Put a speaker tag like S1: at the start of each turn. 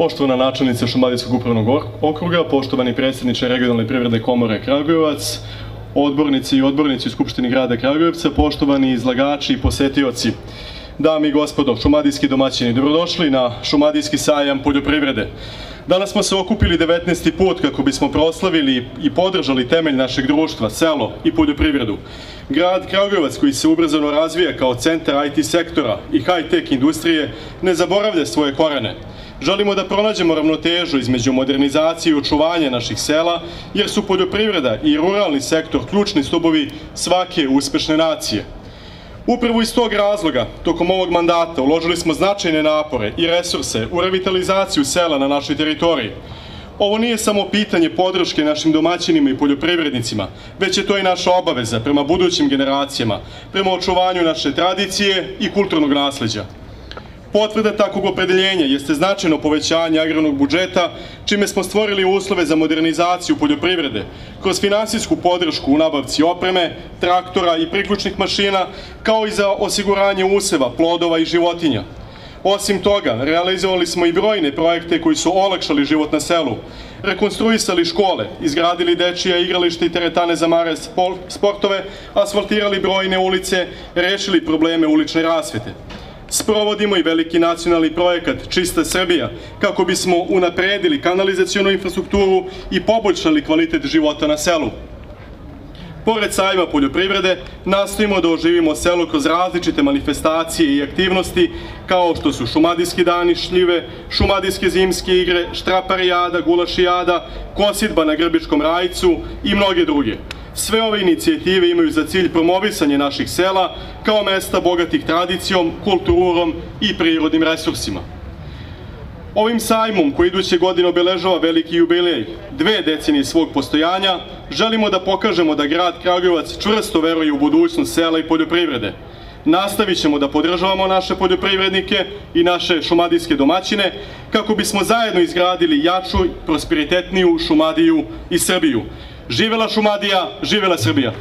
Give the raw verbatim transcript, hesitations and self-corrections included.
S1: Poštovana načelnice Šumadijskog upravnog okruga, poštovani predsjedniče Regionalne privredne komore Kragujevac, odbornici i odbornici u Skupštini grada Kragujevca, poštovani izlagači i posetioci, dame i gospodo, šumadijski domaćini, dobrodošli na Šumadijski sajam poljoprivrede. Danas smo se okupili devetnaesti put kako bismo proslavili i podržali temelj našeg društva, selo i poljoprivredu. Grad Kragujevac, koji se ubrzano razvija kao centar I T sektora i high-tech industrije, ne zaboravlja svoje korene. Želimo da pronađemo ravnotežu između modernizacije i očuvanja naših sela, jer su poljoprivreda i ruralni sektor ključni stubovi svake uspešne nacije. Upravo iz tog razloga, tokom ovog mandata, uložili smo značajne napore i resurse u revitalizaciju sela na našoj teritoriji. Ovo nije samo pitanje podrške našim domaćinima i poljoprivrednicima, već je to i naša obaveza prema budućim generacijama, prema očuvanju naše tradicije i kulturnog nasleđa. Potvrda takvog opredeljenja jeste značajno povećanje agrarnog budžeta, čime smo stvorili uslove za modernizaciju poljoprivrede, kroz finansijsku podršku u nabavci opreme, traktora i priključnih mašina, kao i za osiguranje useva, plodova i životinja. Osim toga, realizovali smo i brojne projekte koji su olakšali život na selu, rekonstruisali škole, izgradili dečija igrališta i teretane za male sportove, asfaltirali brojne ulice, rešili probleme ulične rasvete. Sprovodimo i veliki nacionalni projekat Čista Srbija, kako bismo unapredili kanalizacionu infrastrukturu i poboljšali kvalitet života na selu. Pored sajma poljoprivrede, nastojimo da oživimo selo kroz različite manifestacije i aktivnosti, kao što su šumadijski dani šljive, šumadijske zimske igre, štraparijada, gulašijada, kosidba na Grbičkom rajcu i mnoge druge. Sve ove inicijative imaju za cilj promovisanje naših sela kao mesta bogatih tradicijom, kulturom i prirodnim resursima. Ovim sajmom, koji iduće godine obeležava veliki jubilej, dve decenije svog postojanja, želimo da pokažemo da grad Kragujevac čvrsto veruje u budućnost sela i poljoprivrede. Nastavit ćemo da podržavamo naše poljoprivrednike i naše šumadijske domaćine, kako bismo zajedno izgradili jaču, prosperitetniju Šumadiju i Srbiju. Živela Šumadija, živela Srbija!